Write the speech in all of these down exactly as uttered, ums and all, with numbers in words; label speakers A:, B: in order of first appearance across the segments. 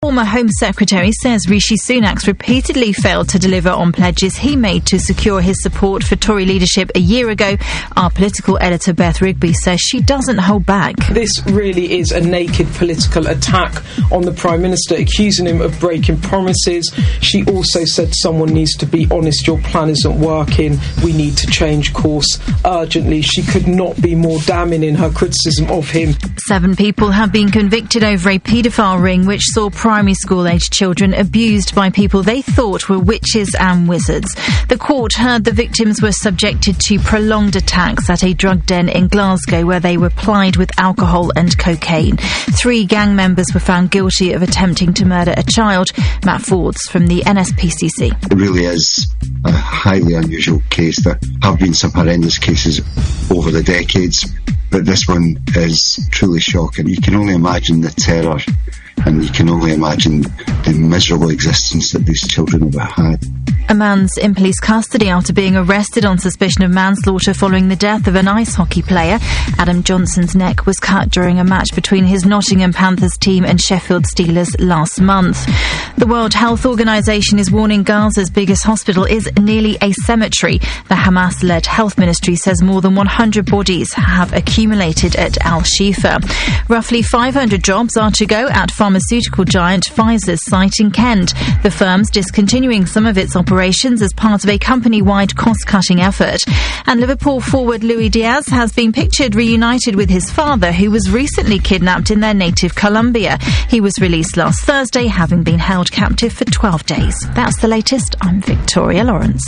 A: former Home Secretary says Rishi Sunak's repeatedly failed to deliver on pledges he made to secure his support for Tory leadership a year ago. Our political editor Beth Rigby says she doesn't hold back.
B: This really is a naked political attack on the Prime Minister, accusing him of breaking promises. She also said someone needs to be honest, your plan isn't working, we need to change course urgently. She could not be more damning in her criticism of him.
A: Seven people have been convicted over a paedophile ring which saw primary school-aged children abused by people they thought were witches and wizards. The court heard the victims were subjected to prolonged attacks at a drug den in Glasgow where they were plied with alcohol and cocaine. Three gang members were found guilty of attempting to murder a child. Matt Fords from the N S P C C.
C: It really is a highly unusual case. There have been some horrendous cases over the decades, but this one is truly shocking. You can only imagine the terror, and you can only imagine the miserable existence that these children have had.
A: A man's in police custody after being arrested on suspicion of manslaughter following the death of an ice hockey player. Adam Johnson's neck was cut during a match between his Nottingham Panthers team and Sheffield Steelers last month. The World Health Organization is warning Gaza's biggest hospital is nearly a cemetery. The Hamas-led health ministry says more than one hundred bodies have accumulated at Al-Shifa. Roughly five hundred jobs are to go at pharmaceutical giant Pfizer's site in Kent. The firm's discontinuing some of its operations as part of a company-wide cost-cutting effort. And Liverpool forward Luis Diaz has been pictured reunited with his father, who was recently kidnapped in their native Colombia. He was released last Thursday, having been held captive for twelve days. That's the latest. I'm Victoria Lawrence.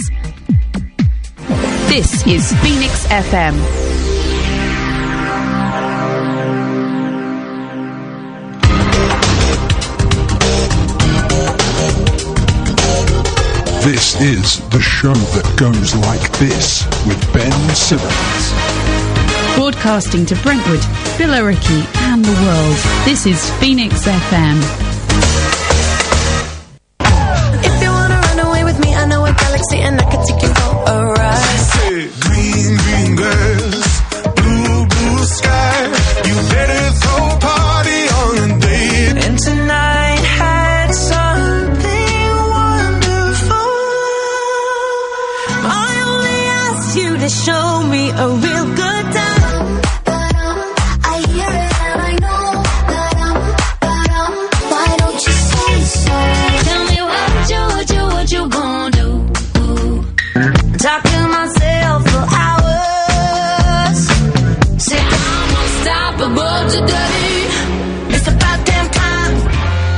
D: This is Phoenix F M.
E: This is the show that goes like this with Ben Simmons.
D: Broadcasting to Brentwood, Billericay and the world. This is Phoenix F M.
F: If you wanna run away with me, I know a galaxy and I can take you for a ride.
E: Green, green girls, blue, blue sky. You better throw a party on a date.
F: And tonight had something wonderful. I only asked you to show me a real good time. I hear it and I know that I'm, why don't you say so? Tell me what you, what you, what you gonna do? Talk to myself for hours. Say I'm unstoppable today. It's about damn time.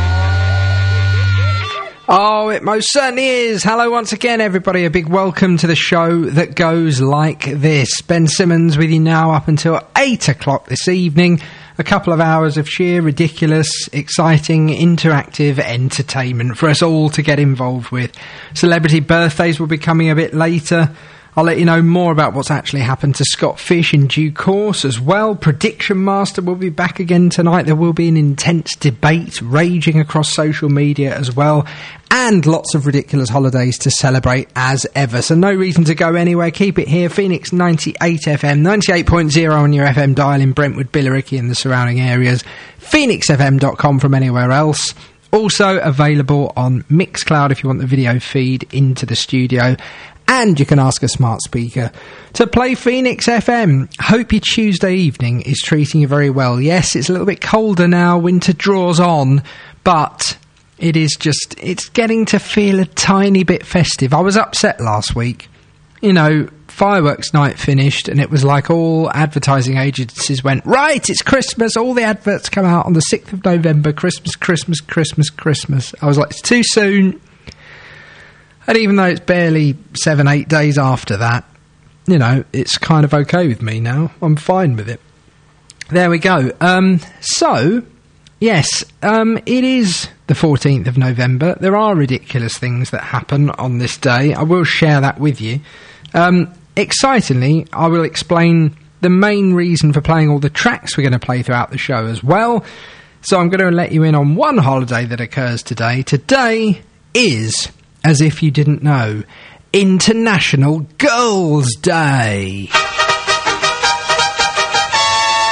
G: Oh, it most certainly is. Hello once again, everybody. A big welcome to the show that goes like this. Ben Simmons with you now up until eight o'clock this evening. A couple of hours of sheer, ridiculous, exciting, interactive entertainment for us all to get involved with. Celebrity birthdays will be coming a bit later. I'll let you know more about what's actually happened to Scott Fish in due course as well. Prediction Master will be back again tonight. There will be an intense debate raging across social media as well. And lots of ridiculous holidays to celebrate as ever. So no reason to go anywhere. Keep it here. Phoenix ninety-eight F M, ninety-eight point zero on your F M dial in Brentwood, Billericay and the surrounding areas. phoenix f m dot com from anywhere else. Also available on Mixcloud if you want the video feed into the studio. And you can ask a smart speaker to play Phoenix F M. Hope your Tuesday evening is treating you very well. Yes, it's a little bit colder now. Winter draws on. But it is just, it's getting to feel a tiny bit festive. I was upset last week. You know, fireworks night finished and it was like all advertising agencies went, right, it's Christmas. All the adverts come out on the sixth of November. Christmas, Christmas, Christmas, Christmas. I was like, it's too soon. And even though it's barely seven, eight days after that, you know, it's kind of okay with me now. I'm fine with it. There we go. Um, so, yes, um, it is the fourteenth of November. There are ridiculous things that happen on this day. I will share that with you. Um, excitingly, I will explain the main reason for playing all the tracks we're going to play throughout the show as well. So I'm going to let you in on one holiday that occurs today. Today is, as if you didn't know, International Girls' Day.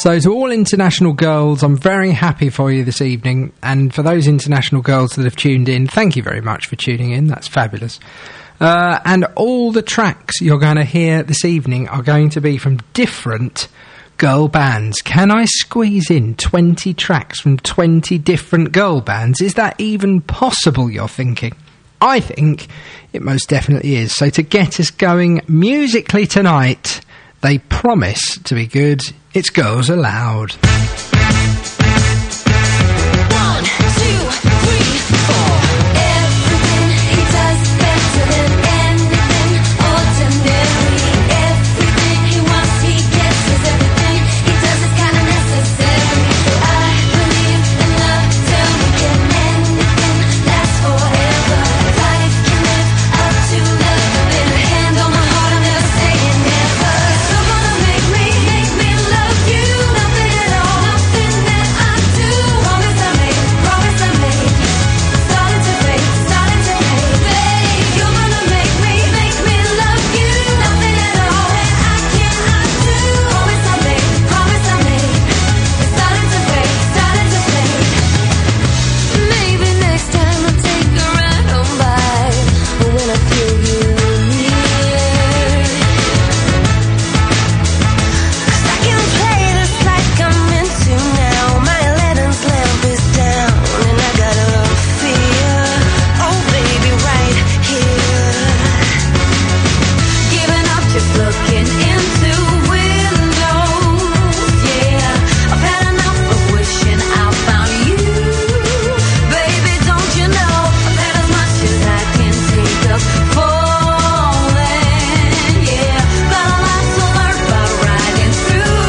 G: So to all international girls, I'm very happy for you this evening. And for those international girls that have tuned in, thank you very much for tuning in. That's fabulous. Uh, and all the tracks you're going to hear this evening are going to be from different girl bands. Can I squeeze in twenty tracks from twenty different girl bands? Is that even possible, you're thinking? I think it most definitely is. So to get us going musically tonight, they promise to be good. It's Girls Aloud.
F: One, two, three, four. Everything he does better than anything ordinary. Everything he wants he gets, 'cause everything he does is kinda necessary. I believe in love till we can anything last forever. Life can live up to love. Been a hand on my heart, I'm never saying never. You're gonna make me, make me love you. Nothing at all, nothing that I do. Promise I made, promise I made. Starting to fade, starting to fade. Babe, you're gonna make me, make me love you. Nothing at all that I cannot do. Promise I made, promise I made. Starting to fade, starting to fade. Maybe next time I'll take a ride on by when I feel you near. 'Cause I can play this like I'm into now. My Aladdin's lamp is down and I got a fear. Oh baby, right here. Giving up, just looking into windows. Yeah, I've had enough of wishing I found you. Baby, don't you know I've had as much as I can take of falling. Yeah, got a lot to learn by riding through.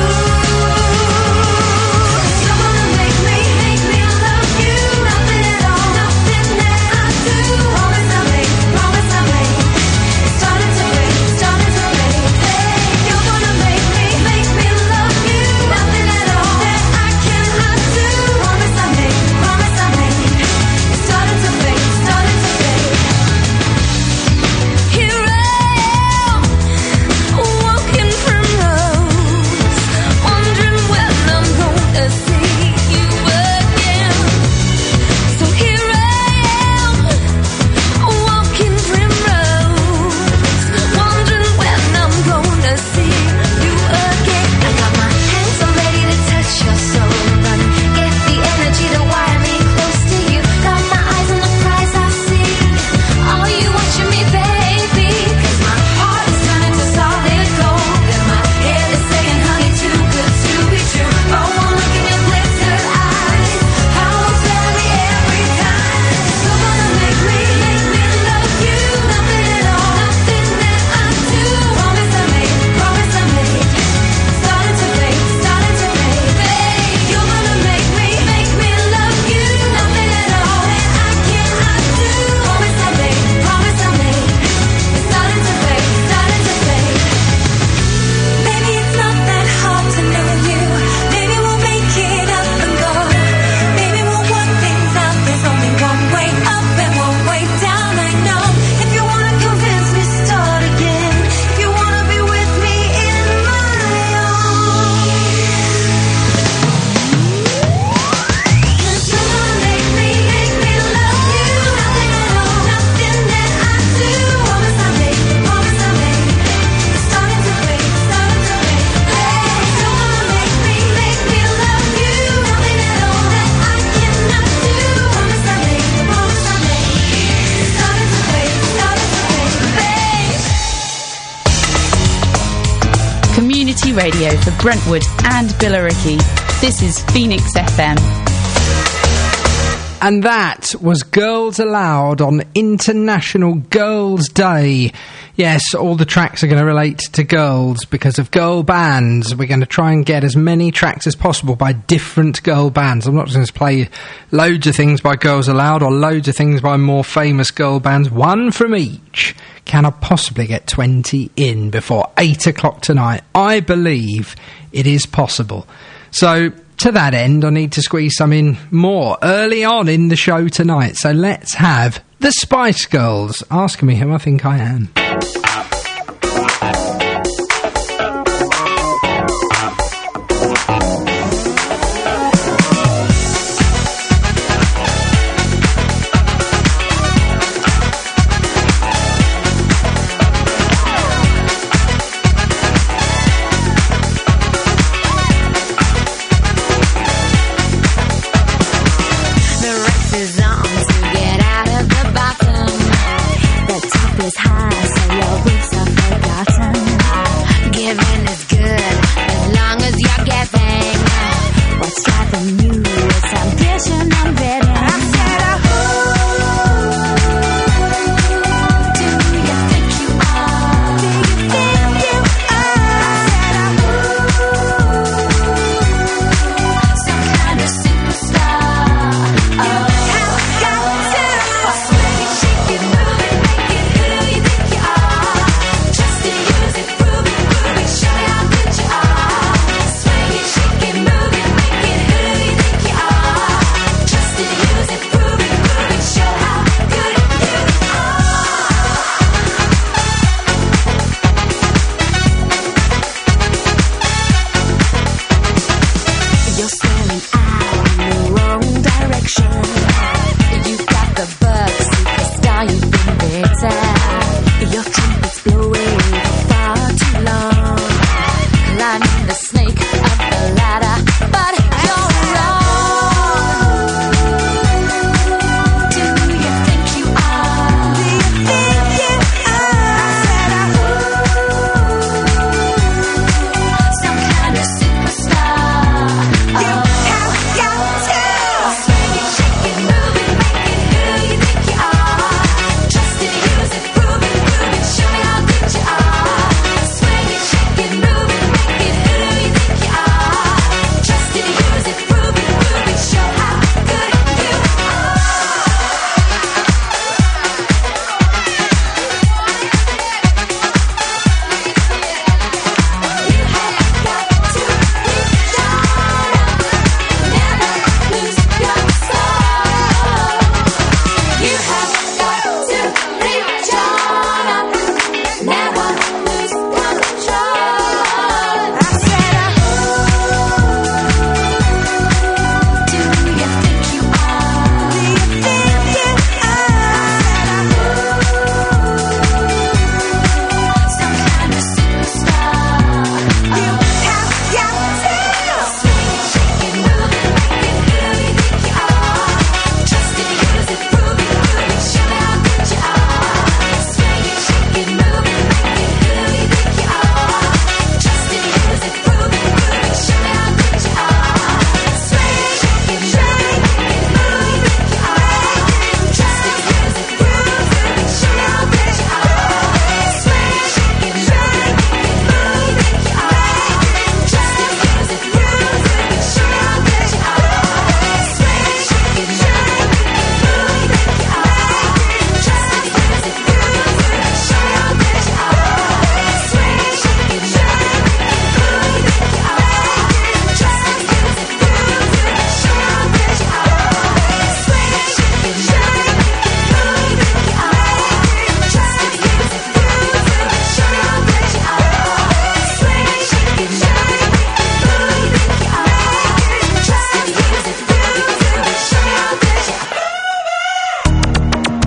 F: You're gonna make me, make me love you. Nothing at all, nothing that I do. Promise I made, promise I made. Starting to fade, starting to fade. Hey, you're gonna make me, make me love you. Nothing at all that I cannot do. Promise I made, promise I made. Starting to fade, starting to fade. Here I am, walking primrose, wondering when I'm gonna see you again. So here I am, walking primrose, wondering when I'm gonna see you again. I got my hands all ready to touch your soul, but get the energy to wire me close to you. Got my eyes on the prize I see. Are you watching me, baby? 'Cause my heart is turning to solid gold, and my head is saying, honey, too good to be true. Oh, one look in your glittered eyes, how I'm sorry every time. You're gonna make me, make me love you. Nothing at all, nothing that I do. Promise I made, promise I made. Starting to fade, starting to fade. Babe, you're gonna make me, make me love you. Nothing at all that I cannot do. Promise I made, promise I made. Starting to fade, starting to fade. Maybe it's not that hard to know you. Maybe we'll make it up and go. Maybe we'll work things out. There's only one way up and one way down. I know. If you wanna convince me, start again. If you wanna be with me in my arms. 'Cause you're gonna make me, make me love you. Nothing at all, nothing that I do. Promise I made, promise I made. Starting to fade, starting to fade. Hey, you're gonna make me, make me love you. Nothing at all that I cannot do. Promise I made, promise I made. Starting to fade, starting to fade. Babe.
D: Community radio for Brentwood and Billericay. This is Phoenix F M.
G: And that was Girls Aloud on International Girls' Day. Yes, all the tracks are going to relate to girls because of girl bands. We're going to try and get as many tracks as possible by different girl bands. I'm not just going to play loads of things by Girls Aloud or loads of things by more famous girl bands. One from each. Can I possibly get twenty in before eight o'clock tonight? I believe it is possible. So, to that end, I need to squeeze some in more early on in the show tonight. So let's have the Spice Girls asking me who I think I am.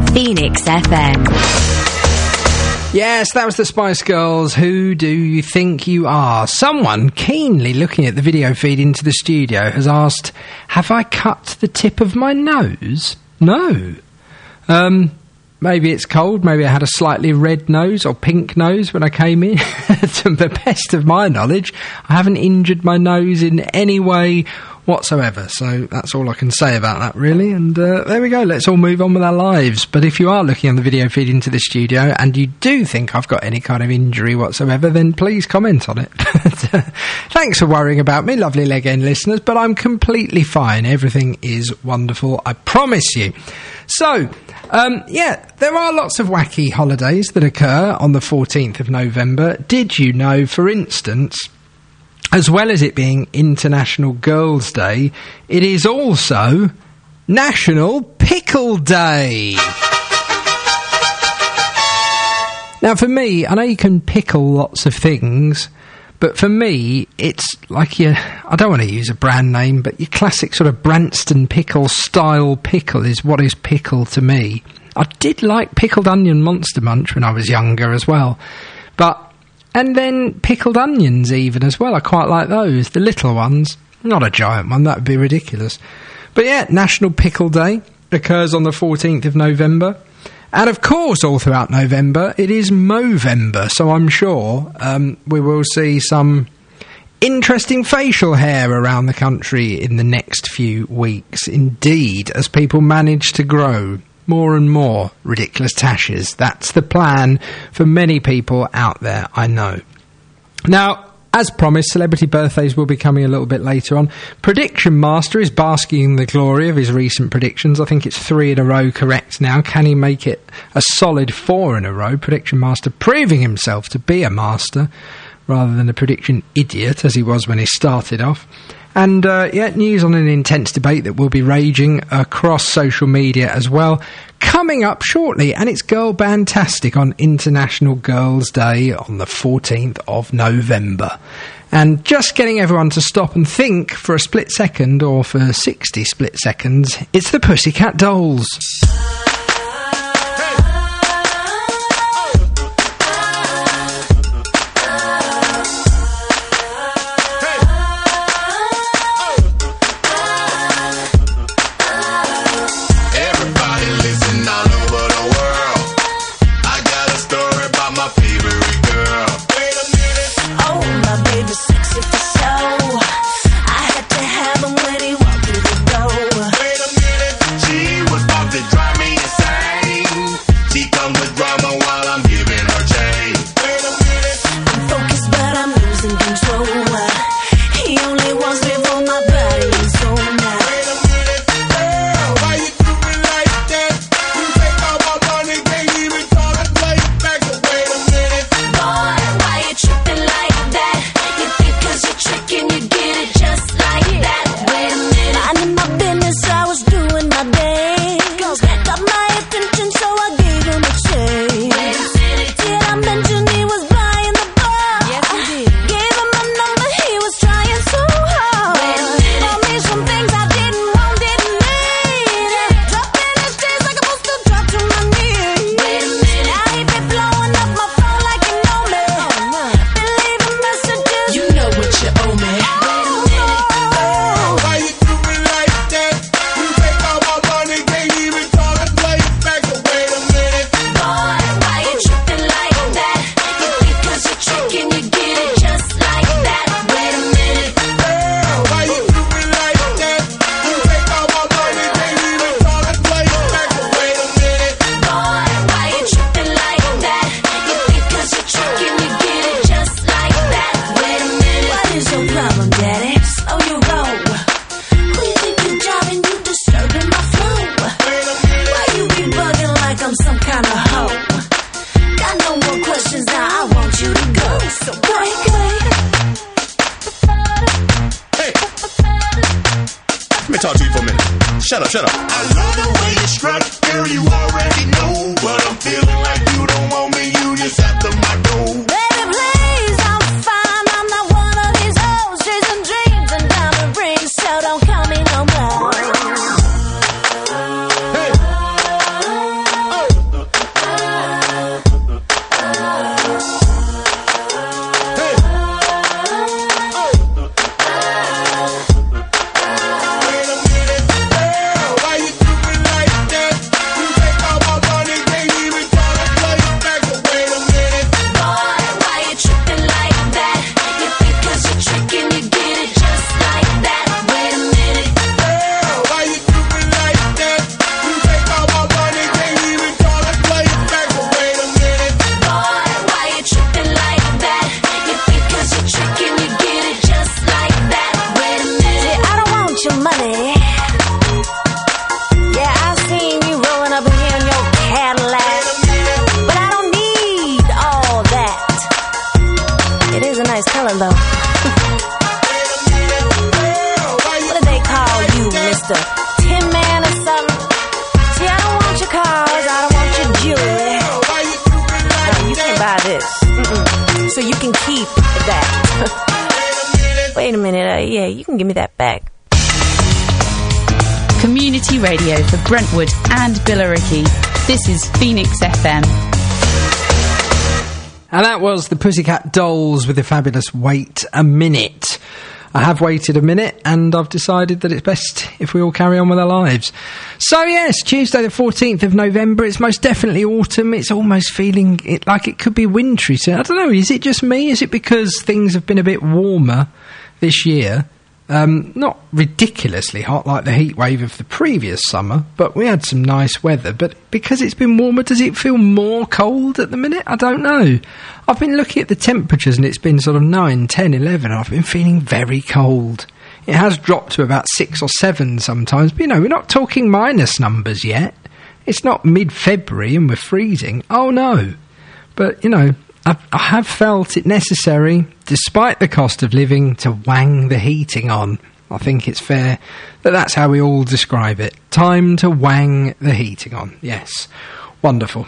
H: Phoenix F M.
G: Yes, that was the Spice Girls. Who do you think you are? Someone keenly looking at the video feed into the studio has asked, have I cut the tip of my nose? No. Um, maybe it's cold. Maybe I had a slightly red nose or pink nose when I came in. To the best of my knowledge, I haven't injured my nose in any way whatsoever. So that's all I can say about that, really. And uh, there we go. Let's all move on with our lives. But if you are looking on the video feed into the studio and you do think I've got any kind of injury whatsoever, then please comment on it. Thanks for worrying about me, lovely leg end listeners, but I'm completely fine. Everything is wonderful, I promise you. So, um, yeah, there are lots of wacky holidays that occur on the fourteenth of November. Did you know, for instance, as well as it being International Girls' Day, it is also National Pickle Day. Now, for me, I know you can pickle lots of things, but for me, it's like your, I don't want to use a brand name, but your classic sort of Branston pickle style pickle is what is pickle to me. I did like pickled onion Monster Munch when I was younger as well, but and then pickled onions even as well. I quite like those. The little ones. Not a giant one. That would be ridiculous. But yeah, National Pickle Day occurs on the fourteenth of November. And of course, all throughout November, it is Movember. So I'm sure um, we will see some interesting facial hair around the country in the next few weeks. Indeed, as people manage to grow more and more ridiculous tashes. That's the plan for many people out there, I know. Now, as promised, celebrity birthdays will be coming a little bit later on. Prediction Master is basking in the glory of his recent predictions. I think it's three in a row correct now. Can he make it a solid four in a row? Prediction Master proving himself to be a master rather than a prediction idiot as he was when he started off. And, uh, yeah, news on an intense debate that will be raging across social media as well, coming up shortly, and it's Girl Bandtastic on International Girls' Day on the fourteenth of November. And just getting everyone to stop and think for a split second, or for sixty split seconds, it's the Pussycat Dolls.
I: Shut up, shut up. I love the way you strut, girl, you already know. But I'm feeling like you don't want me, you just after my dough.
F: Baby, please, I'm fine. I'm not one of these hoes chasing dreams and diamond rings, so don't call me no more.
I: Hey. Oh.
H: so you can keep that. Wait a minute, uh, yeah, you can give me that back.
D: Community radio for Brentwood and Billericay. This is Phoenix F M.
G: And that was the Pussycat Dolls with the fabulous Wait a Minute. I have waited a minute and I've decided that it's best if we all carry on with our lives. So yes, Tuesday the fourteenth of November, it's most definitely autumn. It's almost feeling it like it could be wintry. So I don't know, is it just me? Is it because things have been a bit warmer this year? Um, not ridiculously hot like the heat wave of the previous summer, but we had some nice weather. But because it's been warmer, does it feel more cold at the minute? I don't know. I've been looking at the temperatures and it's been sort of nine, ten, eleven. I've been feeling very cold. It has dropped to about six or seven sometimes, but you know, we're not talking minus numbers yet. It's not mid-February and we're freezing. Oh no. But, you know, I, I have felt it necessary, despite the cost of living, to wang the heating on. I think it's fair that that's how we all describe it. Time to wang the heating on. Yes. Wonderful.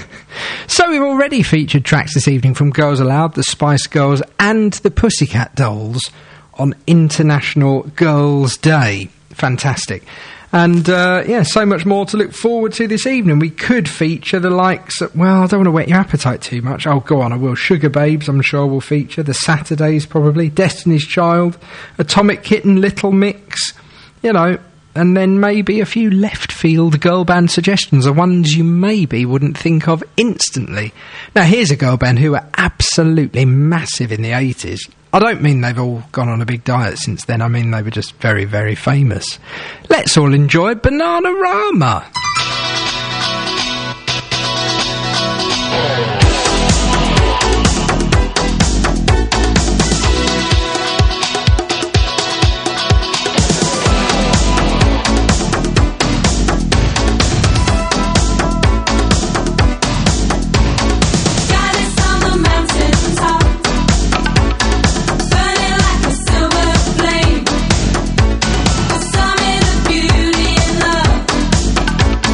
G: So we've already featured tracks this evening from Girls Aloud, the Spice Girls and the Pussycat Dolls on International Girls' Day. Fantastic. And, uh, yeah, so much more to look forward to this evening. We could feature the likes of, well, I don't want to whet your appetite too much. Oh, go on, I will. Sugar Babes, I'm sure we'll feature. The Saturdays, probably. Destiny's Child. Atomic Kitten, Little Mix. You know, and then maybe a few left-field girl band suggestions, the ones you maybe wouldn't think of instantly. Now, here's a girl band who were absolutely massive in the eighties. I don't mean they've all gone on a big diet since then. I mean they were just very, very famous. Let's all enjoy Bananarama.
F: Beauty and love.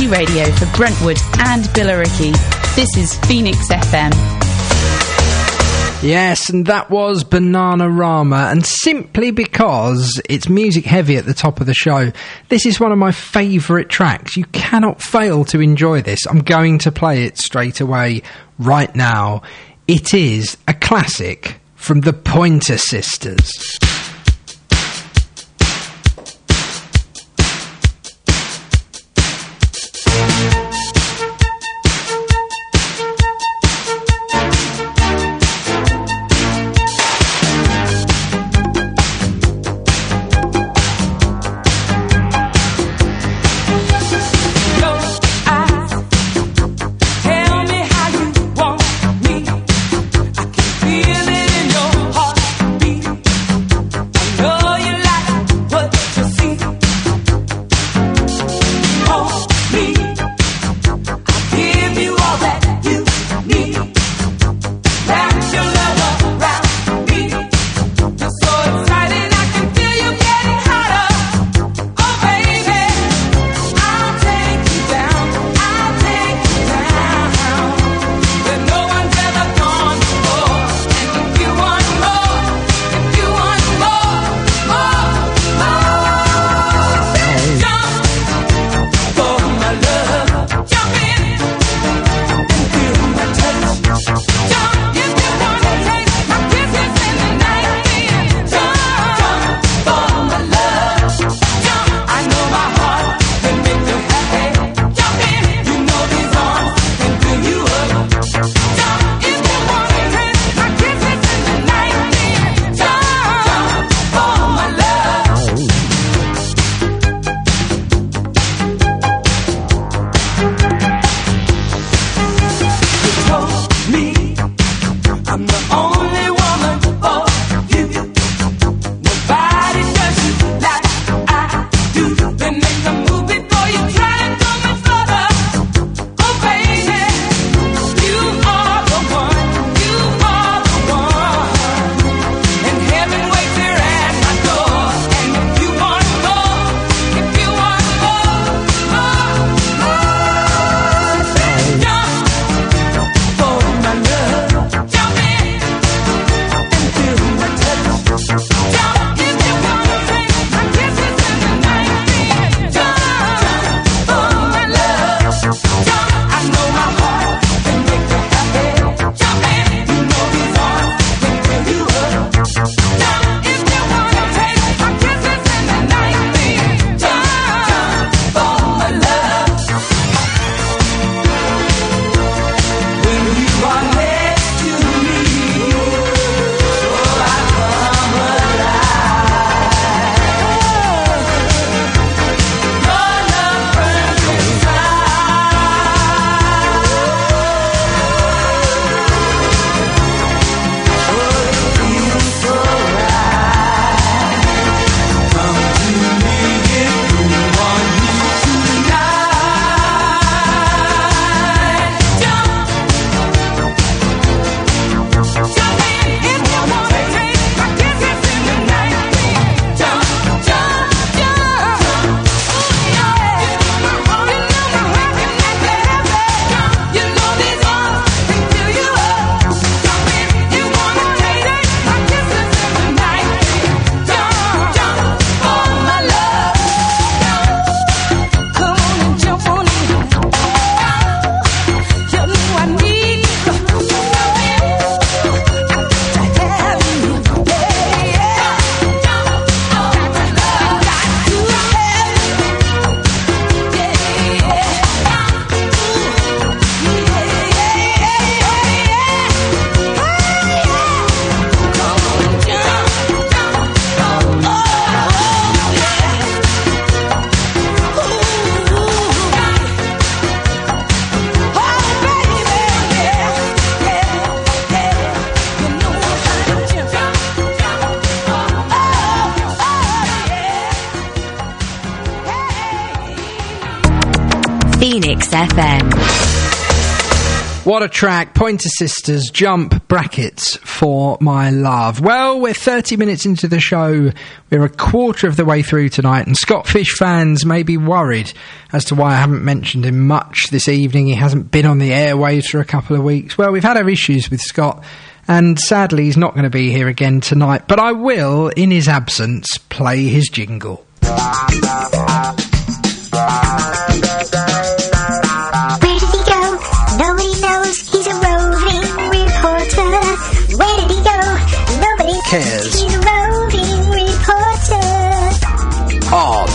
D: Free radio for Brentwood and Billericay. This is Phoenix F M.
G: Yes, and that was Bananarama, and simply because it's music heavy at the top of the show, this is one of my favourite tracks. You cannot fail to enjoy this. I'm going to play it straight away right now. It is a classic from the Pointer Sisters.
F: Feel it in your heartbeat.
J: Phoenix F M.
G: What a track. Pointer Sisters, Jump, brackets, For My Love. Well, we're thirty minutes into the show. We're a quarter of the way through tonight, and Scott Fish fans may be worried as to why I haven't mentioned him much this evening. He hasn't been on the airwaves for a couple of weeks. Well, we've had our issues with Scott, and sadly he's not going to be here again tonight. But I will, in his absence, play his jingle. Cares.
F: He's a roving reporter.
G: On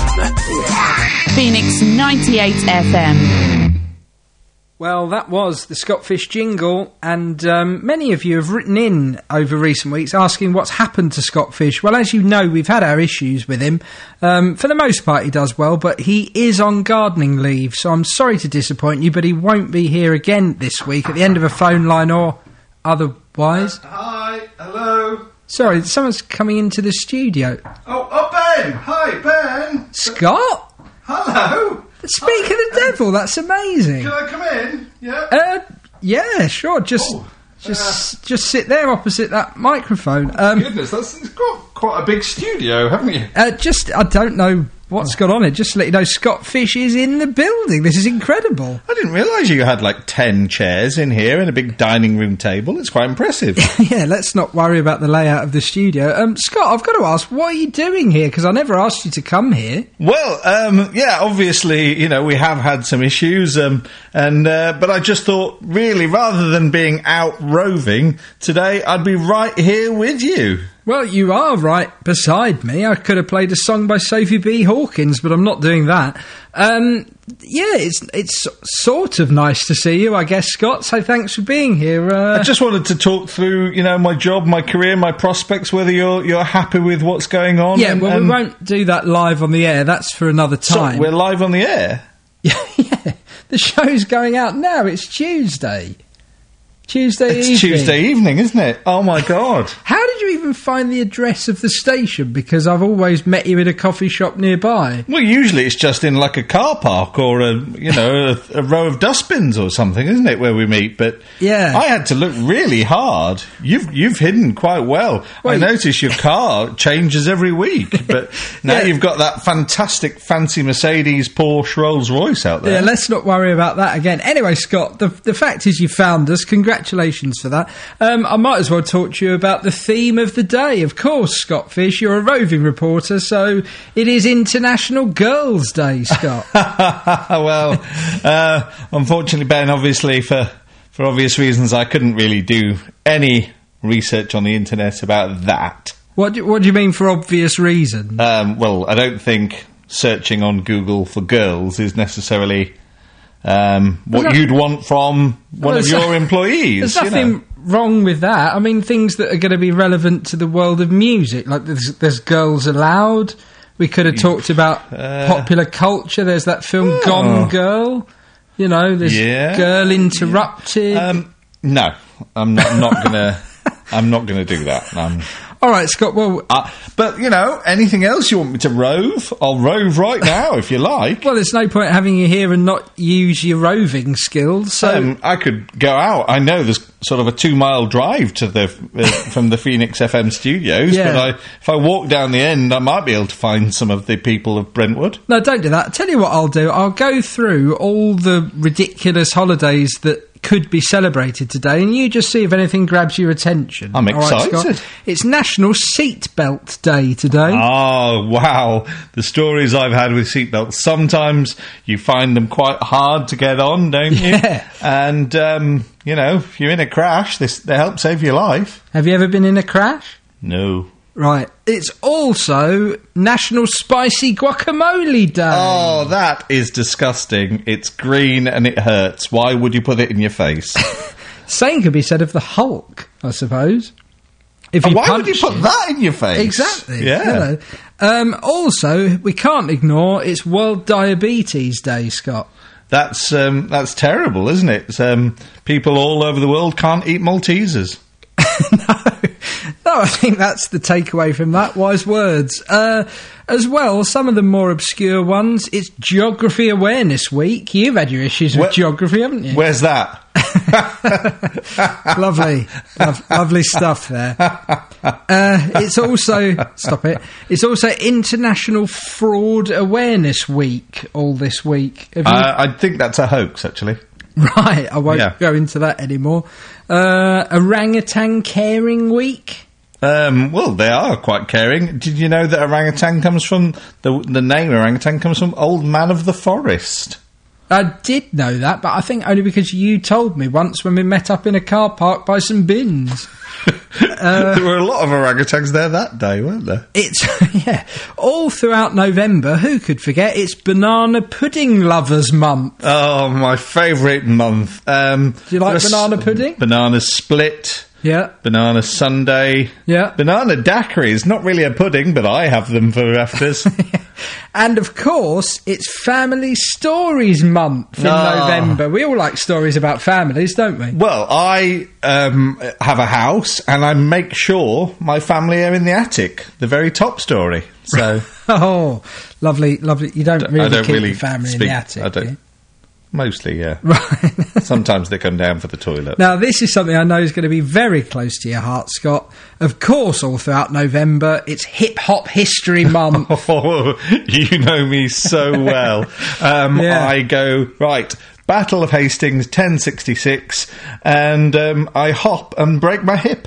D: Phoenix ninety-eight F M.
G: Well, that was the Scott Fish jingle, and um, many of you have written in over recent weeks asking what's happened to Scott Fish. Well, as you know, we've had our issues with him. Um, for the most part, he does well, but he is on gardening leave, so I'm sorry to disappoint you, but he won't be here again this week at the end of a phone line or otherwise.
J: Uh, hi, hello.
G: Sorry, someone's coming into the studio.
J: Oh, oh, Ben! Hi, Ben!
G: Scott?
J: Hello!
G: Speak
J: Hi.
G: of the devil, that's amazing.
J: Can I come in? Yeah?
G: Uh, yeah, sure, just
J: Oh,
G: just uh, just sit there opposite that microphone. Um,
J: Goodness, that's it's got quite a big studio, haven't you?
G: uh, just, I don't know what's gone on it, just to let you know, Scott Fish is in the building. This is incredible.
J: I didn't realise you had like ten chairs in here and a big dining room table. It's quite impressive.
G: Yeah, let's not worry about the layout of the studio. Um, Scott, I've got to ask, what are you doing here? Because I never asked you to come here.
J: Well, um, yeah, obviously, you know, we have had some issues, um, and uh, but I just thought, really, rather than being out roving today, I'd be right here with you.
G: Well, you are right beside me. I could have played a song by Sophie B. Hawkins, but I'm not doing that. Um, yeah, it's it's sort of nice to see you, I guess, Scott, so thanks for being here. Uh,
J: I just wanted to talk through, you know, my job, my career, my prospects, whether you're you're happy with what's going on.
G: yeah,
J: and,
G: well,
J: and
G: we won't do that live on the air. That's for another
J: so
G: time.
J: we're live on the air.
G: yeah, yeah, the show's going out now. It's Tuesday. Tuesday
J: It's
G: evening.
J: Tuesday evening, isn't it? Oh, my God.
G: How did you even find the address of the station? Because I've always met you in a coffee shop nearby.
J: Well, usually it's just in like a car park or a, you know, a, a row of dustbins or something, isn't it, where we meet? But
G: Yeah.
J: I had to look really hard. You've you've hidden quite well.
G: Well,
J: I
G: you-
J: notice your car changes every week, but now
G: Yeah.
J: you've got that fantastic fancy Mercedes, Porsche, Rolls Royce out there.
G: Yeah, let's not worry about that again. Anyway, Scott, the the fact is you found us. Congratulations for that. Um, I might as well talk to you about the theme of the day. Of course, Scott Fish, you're a roving reporter, so it is International Girls' Day, Scott.
J: Well, uh, unfortunately, Ben, obviously, for, for obvious reasons, I couldn't really do any research on the internet about that.
G: What do, what do you mean for obvious reasons?
J: Um, well, I don't think searching on Google for girls is necessarily um, what
G: There's no-
J: you'd want from one
G: Well,
J: of
G: there's
J: your
G: no-
J: employees.
G: There's
J: you
G: nothing
J: know.
G: wrong with that. I mean, things that are going to be relevant to the world of music, like there's, there's Girls Aloud. We could have talked about
J: Uh,
G: popular culture. There's that film
J: Oh.
G: Gone Girl. You know, there's
J: Yeah.
G: Girl Interrupted.
J: Um, no, I'm not, not gonna. I'm not gonna do that. Um,
G: All right, Scott. Well,
J: uh, but you know, anything else you want me to rove? I'll rove right now if you like.
G: well, there's no point having you here and not use your roving skills. So,
J: Um, I could go out. I know there's sort of a two mile drive to the uh, from the Phoenix F M studios,
G: Yeah.
J: but I, if I walk down the end, I might be able to find some of the people of Brentwood.
G: no, don't do that. Tell you what I'll do. I'll go through all the ridiculous holidays that could be celebrated today, and you just see if anything grabs your attention.
J: I'm
G: All right,
J: excited.
G: Scott? It's National Seatbelt Day today.
J: Oh, wow. The stories I've had with seatbelts. Sometimes you find them quite hard to get on, don't you?
G: Yeah.
J: And, um, you know, if you're in a crash, this, they help save your life.
G: Have you ever been in a crash?
J: No.
G: Right. It's also National Spicy Guacamole Day.
J: Oh, that is disgusting. It's green and it hurts. Why would you put it in your face?
G: Same could be said of the Hulk, I suppose. If you
J: Why
G: punch
J: would you put
G: him.
J: that in your face?
G: Exactly.
J: Yeah.
G: you know. Um, also, we can't ignore it's World Diabetes Day, Scott.
J: That's um, that's terrible, isn't it? It's, um, people all over the world can't eat Maltesers.
G: No, I think that's the takeaway from that. Wise words. Uh, as well, some of the more obscure ones, it's Geography Awareness Week. You've had your issues with
J: Where-
G: geography, haven't you?
J: Where's that?
G: Lovely, Lo- lovely stuff there. Uh, it's also stop it. It's also International Fraud Awareness Week. All this week, Have you-
J: Uh, I think that's a hoax, actually.
G: right? I won't
J: Yeah.
G: go into that anymore. Uh, Orangutan Caring Week.
J: Um, well, they are quite caring. Did you know that orangutan comes from the the name orangutan comes from Old Man of the Forest?
G: I did know that, but I think only because you told me once when we met up in a car park by some bins. Uh,
J: there were a lot of orangutans there that day, weren't there?
G: It's, yeah, all throughout November, who could forget, it's Banana Pudding Lovers Month.
J: Oh, my favourite month. Um,
G: Do you like
J: there's
G: banana pudding?
J: Banana split.
G: Yeah.
J: Banana sundae.
G: Yeah.
J: Banana daiquiris. Not really a pudding, but I have them for afters.
G: And, of course, it's Family Stories Month in
J: Oh.
G: November. We all like stories about families, don't we?
J: Well, I um, have a house, and I make sure my family are in the attic, the very top story. So
G: Oh, lovely, lovely. You don't really
J: I don't
G: keep
J: really
G: your family
J: speak,
G: in the attic,
J: I
G: do you?
J: don't. Mostly, yeah.
G: Right.
J: Sometimes they come down for the toilet.
G: Now, this is something I know is going to be very close to your heart, Scott. Of course, all throughout November, it's Hip Hop History Month.
J: Oh, you know me so well. Um,
G: Yeah.
J: I go, right, Battle of Hastings, ten sixty-six, and um, I hop and break my hip.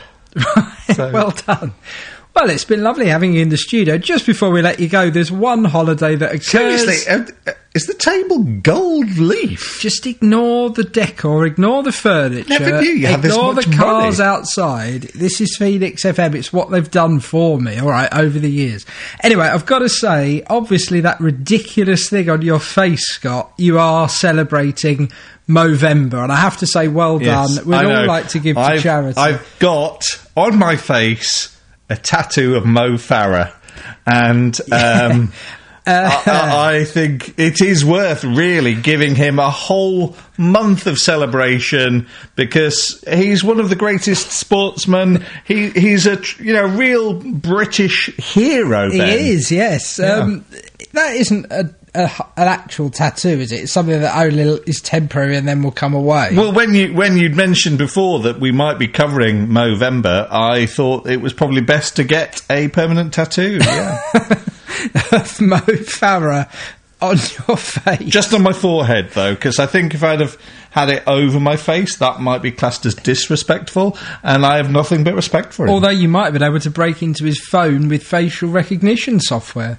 J: So-
G: Well done. Well, it's been lovely having you in the studio. Just before we let you go, there's one holiday that occurs...
J: Seriously, uh, uh, is the table gold leaf?
G: Just ignore the decor, ignore the furniture.
J: Never knew you had this
G: ignore
J: much
G: the cars
J: money.
G: outside. This is Phoenix F M. It's what they've done for me, all right, over the years. Anyway, I've got to say, obviously that ridiculous thing on your face, Scott, you are celebrating Movember, and I have to say, well
J: Yes,
G: done. We'd
J: I
G: all
J: know.
G: like to give to
J: I've,
G: charity.
J: I've got on my face a tattoo of Mo Farah, and um, I, I- I think it is worth really giving him a whole month of celebration because he's one of the greatest sportsmen. He he's a tr- you know real British hero.
G: He
J: Ben.
G: is, yes.
J: Yeah.
G: Um, that isn't a, a, an actual tattoo, is it? It's something that only is temporary and then will come away.
J: Well, when you when you'd mentioned before that we might be covering Movember, I thought it was probably best to get a permanent tattoo. Yeah.
G: Of Mo Farah on your face.
J: Just on my forehead, though, because I think if I'd have had it over my face, that might be classed as disrespectful, and I have nothing but respect for him.
G: Although you might have been able to break into his phone with facial recognition software.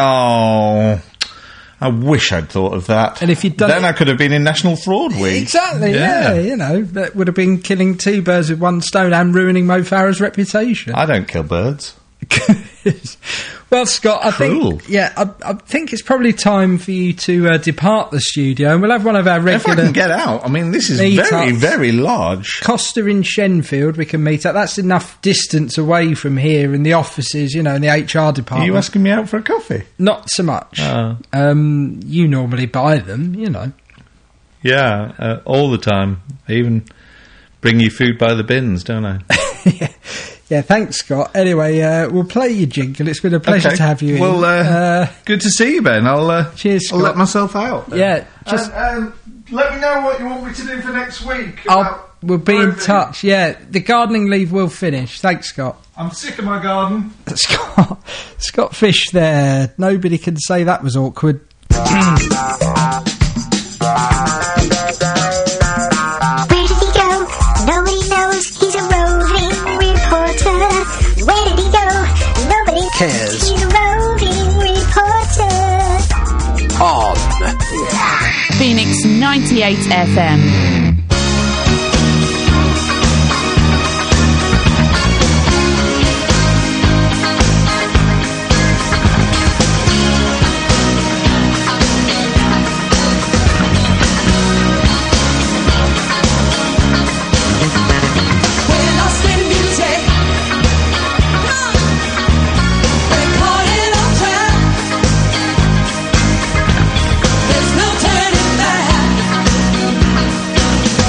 J: Oh, I wish I'd thought of that.
G: And if you'd done
J: then
G: it-
J: I could have been in National Fraud Week.
G: Exactly, yeah. you know, that would have been killing two birds with one stone and ruining Mo Farah's reputation.
J: I don't kill birds.
G: Well, Scott, I
J: Cruel.
G: think yeah, I, I think it's probably time for you to uh, depart the studio, and we'll have one of our
J: If I
G: regular
J: can get out, I mean, this is
G: Meet
J: very,
G: ups.
J: very large.
G: Costa in Shenfield. We can meet up. That's enough distance away from here in the offices, you know, in the H R
J: Are
G: department.
J: you asking me out for a coffee?
G: Not so much.
J: Oh.
G: Um, you normally buy them, you know.
J: Yeah, uh, all the time. I even bring you food by the bins, don't I?
G: yeah. yeah, thanks, Scott. Anyway, uh, we'll play your jingle. It's been a pleasure
J: Okay.
G: to have you
J: Well,
G: in.
J: uh,
G: Uh,
J: good to see you, Ben. I'll, uh,
G: Cheers,
J: I'll
G: Scott.
J: let myself out. then.
G: Yeah, just-
J: And, um, let me know what you want me to do for next week.
G: I'll,
J: about
G: we'll be in
J: moving.
G: touch. Yeah, the gardening leave will finish. Thanks, Scott.
J: I'm sick of my garden.
G: Scott, Scott Fish there. Nobody can say that was awkward.
F: Where did he go? Nobody knows. He's a roving reporter. Where did he go? Nobody
G: Cares.
F: He's a roving reporter.
G: On.
D: Phoenix ninety-eight F M.
K: We're lost in music. We're caught in a trap. There's no turning back.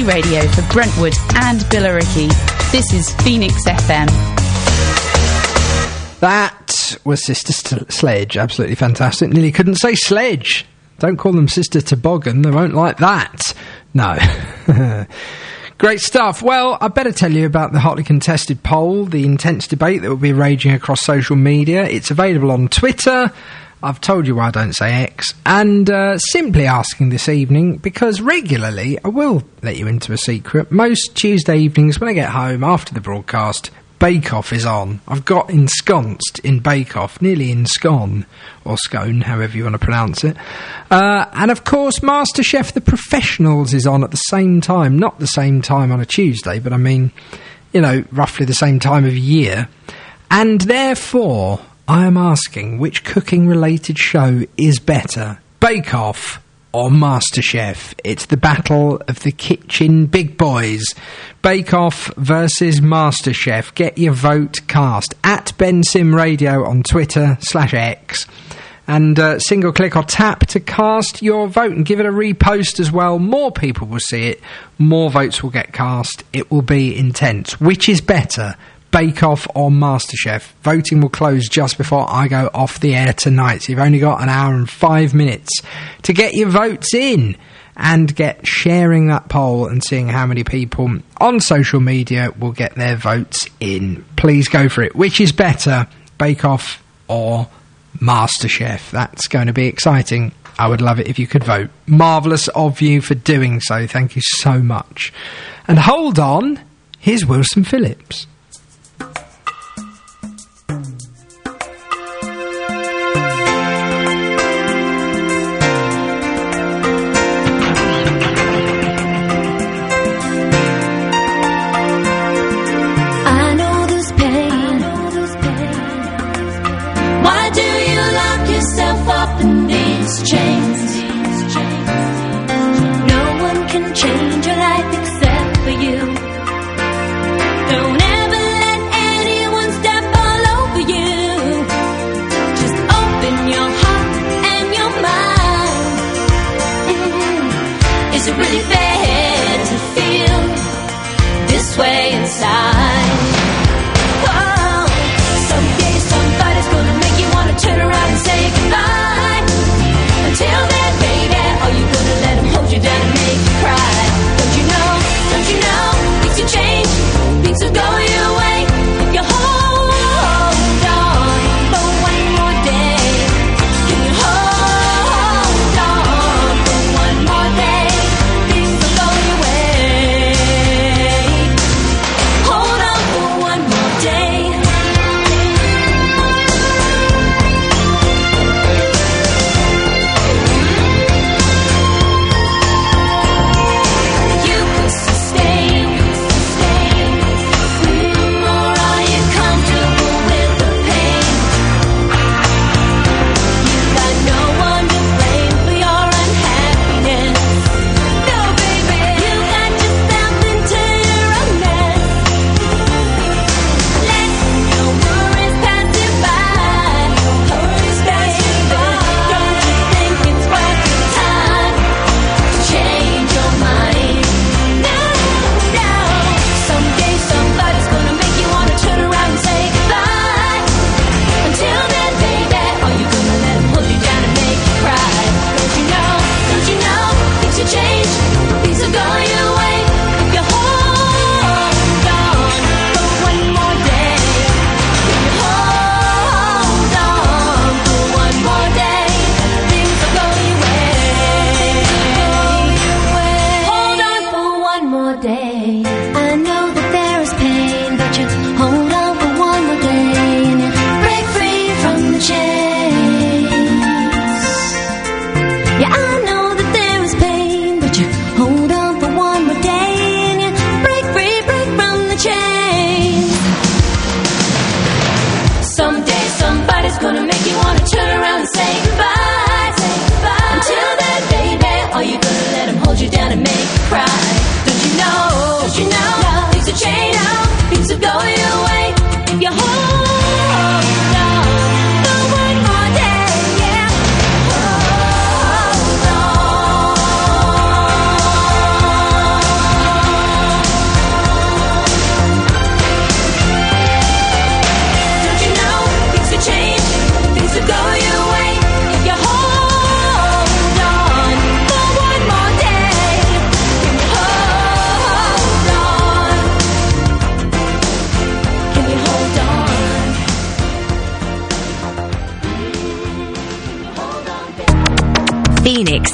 D: radio for Brentwood and Billericay. This is Phoenix F M.
G: That was Sister St- Sledge. Absolutely fantastic. Nearly couldn't say sledge. Don't call them Sister Toboggan. They won't like that. No. Great stuff. Well, I better tell you about the hotly contested poll, the intense debate that will be raging across social media. It's available on Twitter. I've told you why I don't say X. And uh, simply asking this evening, because regularly, I will let you into a secret, most Tuesday evenings when I get home after the broadcast, Bake Off is on. I've got ensconced in Bake Off, nearly in scone, or scone, however you want to pronounce it. Uh, and of course, MasterChef The Professionals is on at the same time. Not the same time on a Tuesday, but I mean, you know, roughly the same time of year. And therefore, I am asking, which cooking-related show is better? Bake Off or MasterChef? It's the battle of the kitchen big boys. Bake Off versus MasterChef. Get your vote cast at Ben Sim Radio on Twitter slash X. And uh, single click or tap to cast your vote and give it a repost as well. More people will see it. More votes will get cast. It will be intense. Which is better? Bake Off or MasterChef? Voting will close just before I go off the air tonight, so you've only got an hour and five minutes to get your votes in and get sharing that poll and seeing how many people on social media will get their votes in. Please go for it. Which is better, Bake Off or MasterChef? That's going to be exciting. I would love it if you could vote. Marvellous of you for doing so. Thank you so much. And hold on, here's Wilson Phillips.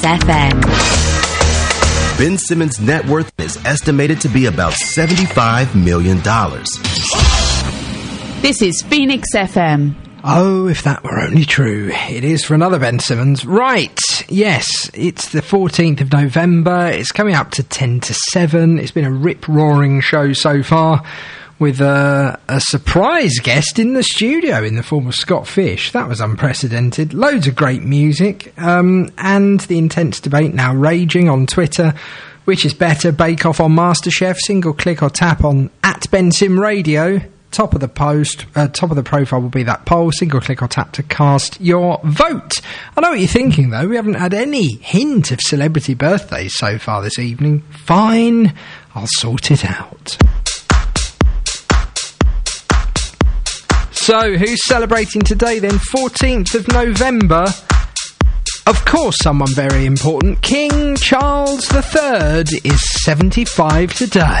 D: F M.
L: Ben Simmons' net worth is estimated to be about seventy-five million dollars.
D: This is Phoenix F M.
G: Oh, if that were only true. It is for another Ben Simmons. Right, yes, it's the fourteenth of November. It's coming up to ten to seven. It's been a rip-roaring show so far, with a, a surprise guest in the studio in the form of Scott Fish. That was unprecedented. Loads of great music, um, and the intense debate now raging on Twitter. Which is better, Bake Off on MasterChef, single click or tap on at Ben Sim Radio. Top of the post, uh, top of the profile will be that poll. Single click or tap to cast your vote. I know what you're thinking, though. We haven't had any hint of celebrity birthdays so far this evening. Fine, I'll sort it out. So, who's celebrating today then? fourteenth of November. Of course, someone very important. King Charles the Third is seventy-five today.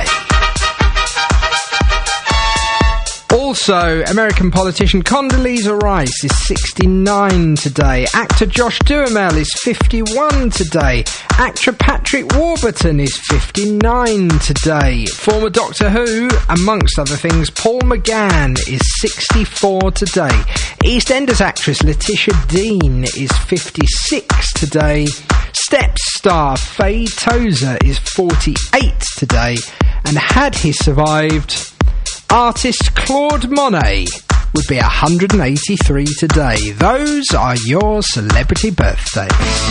G: Also, American politician Condoleezza Rice is sixty-nine today. Actor Josh Duhamel is fifty-one today. Actor Patrick Warburton is fifty-nine today. Former Doctor Who, amongst other things, Paul McGann is sixty-four today. EastEnders actress Letitia Dean is fifty-six today. Steps star Faye Tozer is forty-eight today. And had he survived, artist Claude Monet would be one hundred eighty-three today. Those are your celebrity birthdays.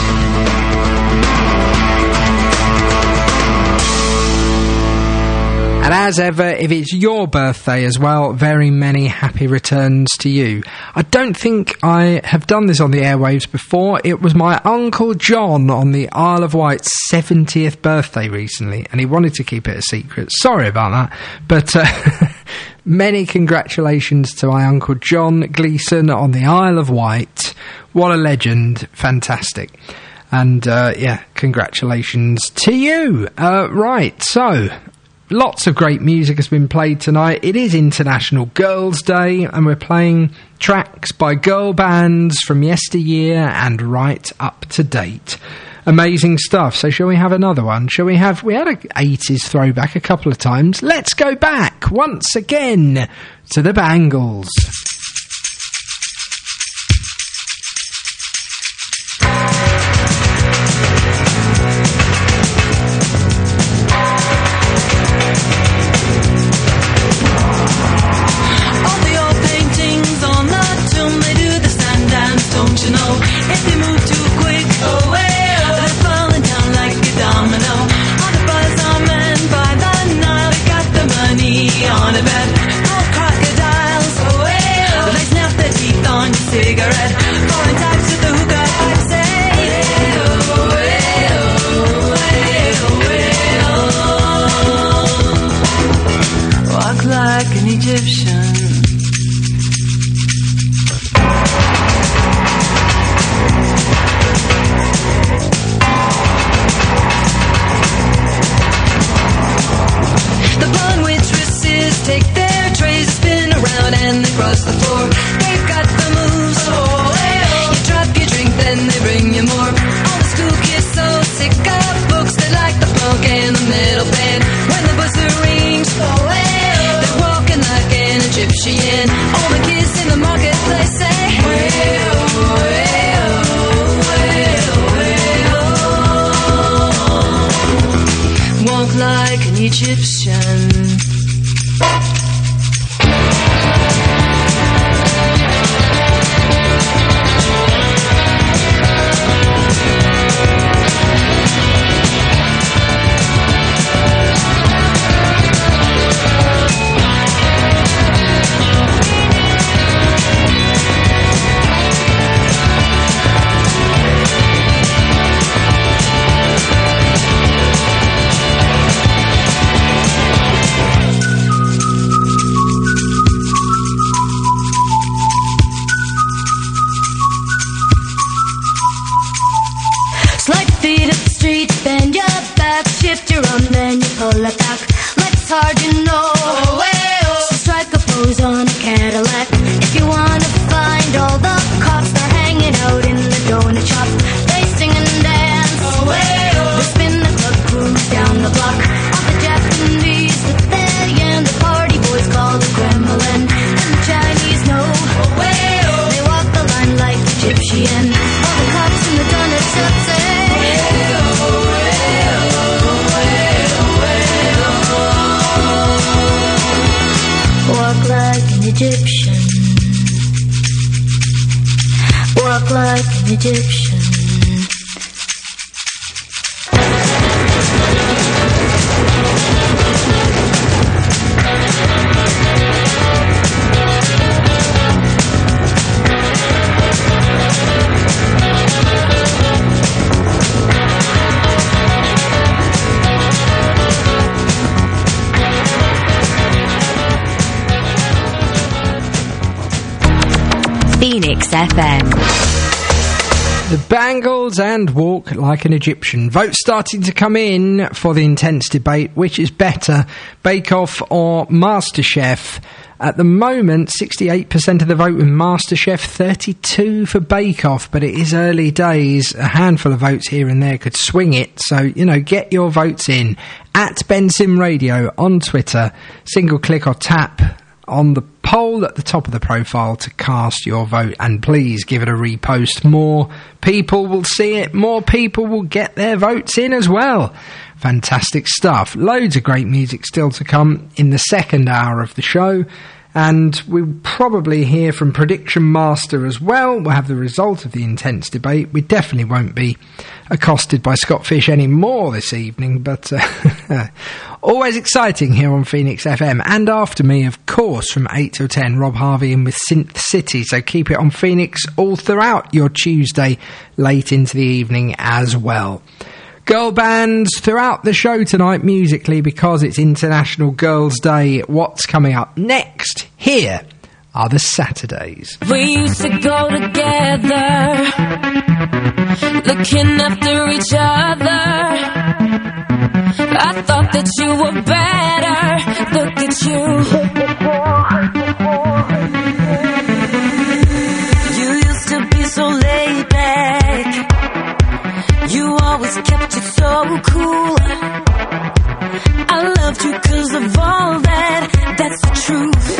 G: And as ever, if it's your birthday as well, very many happy returns to you. I don't think I have done this on the airwaves before. It was my Uncle John on the Isle of Wight's seventieth birthday recently, and he wanted to keep it a secret. Sorry about that. But uh, many congratulations to my Uncle John Gleeson on the Isle of Wight. What a legend. Fantastic. And, uh, yeah, congratulations to you. Uh, right, so lots of great music has been played tonight. It is International Girls' Day, and we're playing tracks by girl bands from yesteryear and right up to date. Amazing stuff. So shall we have another one? Shall we have... We had an eighties throwback a couple of times. Let's go back once again to the Bangles.
F: Egyptian. Walk like an Egyptian.
A: Phoenix F M.
G: The Bangles and Walk Like an Egyptian. Votes starting to come in for the intense debate. Which is better, Bake Off or MasterChef? At the moment, sixty-eight percent of the vote with MasterChef, thirty-two for Bake Off, but it is early days. A handful of votes here and there could swing it, so, you know, get your votes in. At Ben Sim Radio on Twitter, single click or tap on the poll at the top of the profile to cast your vote, and please give it a repost. More people will see it, more people will get their votes in as well. Fantastic stuff. Loads of great music still to come in the second hour of the show, and we'll probably hear from Prediction Master as well. We'll have the result of the intense debate. We definitely won't be accosted by Scott Fish anymore this evening, but uh, always exciting here on Phoenix F M. And after me, of course, from eight till ten, Rob Harvey in with Synth City. So keep it on Phoenix all throughout your Tuesday, late into the evening as well. Girl bands throughout the show tonight musically because it's International Girls' Day. What's coming up next? Here are the Saturdays.
K: We used to go together, looking after each other. I thought that you were better. Look at you. You used to be so laid back. You always kept it so cool. I loved you 'cause of all that. That's the truth.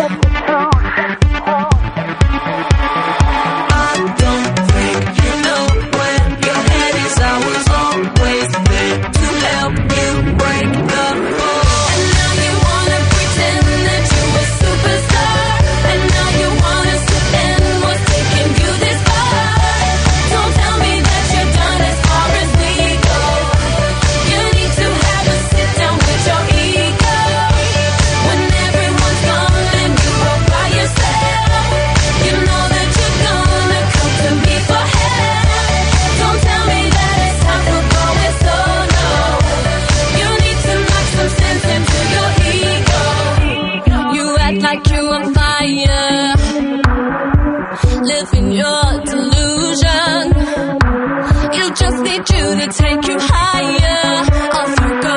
K: I don't think you know where your head is. I was always there to help you break the fall. And now you wanna pretend that you were superstar. And now you wanna sit and what's taking you this far. Don't tell me that you're done as far as we go. You need to have a sit down with your ego. When everyone's gone and you are by yourself, you know that you're gonna come to me for help. Don't tell me that it's time for going solo. You need to knock some sense into your ego. You act like you're on fire, living your delusion. You just need you to take you higher. Off you go.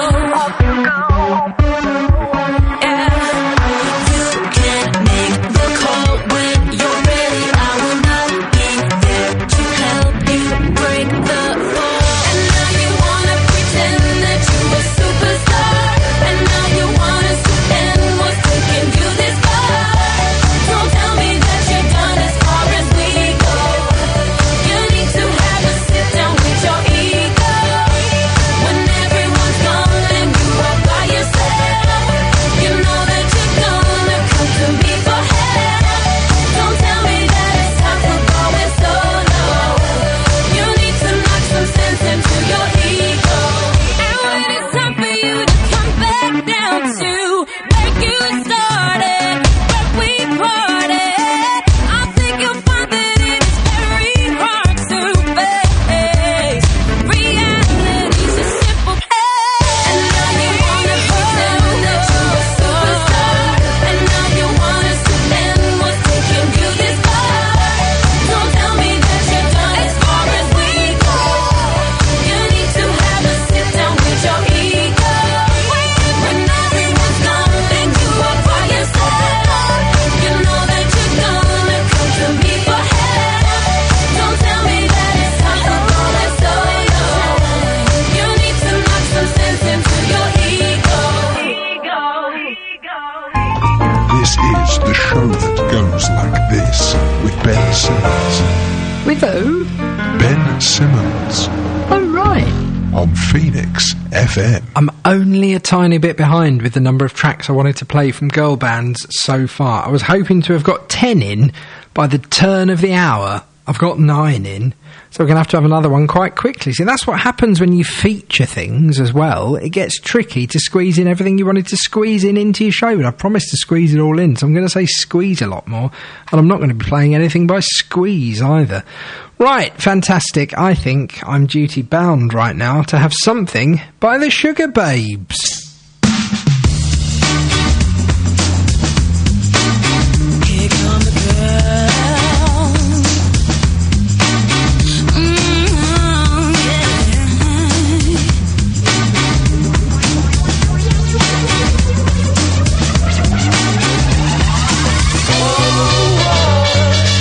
K: Yeah. You can't make the call when you're ready. I will not be there to help you break the fall. And now you wanna pretend that you a superstar. And now you wanna sit and what's taking you this far. Don't tell me that you're done as far as we go. You need to have a sit down with your ego. When everyone's gone and you are by yourself, you know that you're gonna come to me for help. Don't tell me that it's time for going solo. You need to knock some sense into your ego. And when it's time for you to come back down to where you started, where we parted, I think you'll find that it's very hard to face. Reality's a simple place. And now you wanna pretend that you're a superstar. And now you wanna sit and what's taking you this far. Don't tell me that you're done as far as we go. You need to have a sit down with your ego. When everyone's gone and you are by yourself, you know that you're gonna come to me for help. Don't tell me that it's time for going solo. You need to knock some sense into your ego.
M: This is the show that goes like this with Ben Simmons.
D: With who?
M: Ben Simmons.
D: Oh, right.
M: on Phoenix F M.
G: I'm only a tiny bit behind with the number of tracks I wanted to play from girl bands so far. I was hoping to have got ten in by the turn of the hour. I've got nine in, so we're going to have to have another one quite quickly. See, that's what happens when you feature things as well. It gets tricky to squeeze in everything you wanted to squeeze in into your show, but I promised to squeeze it all in, so I'm going to say squeeze a lot more, and I'm not going to be playing anything by Squeeze either. Right, fantastic. I think I'm duty bound right now to have something by the Sugar Babes.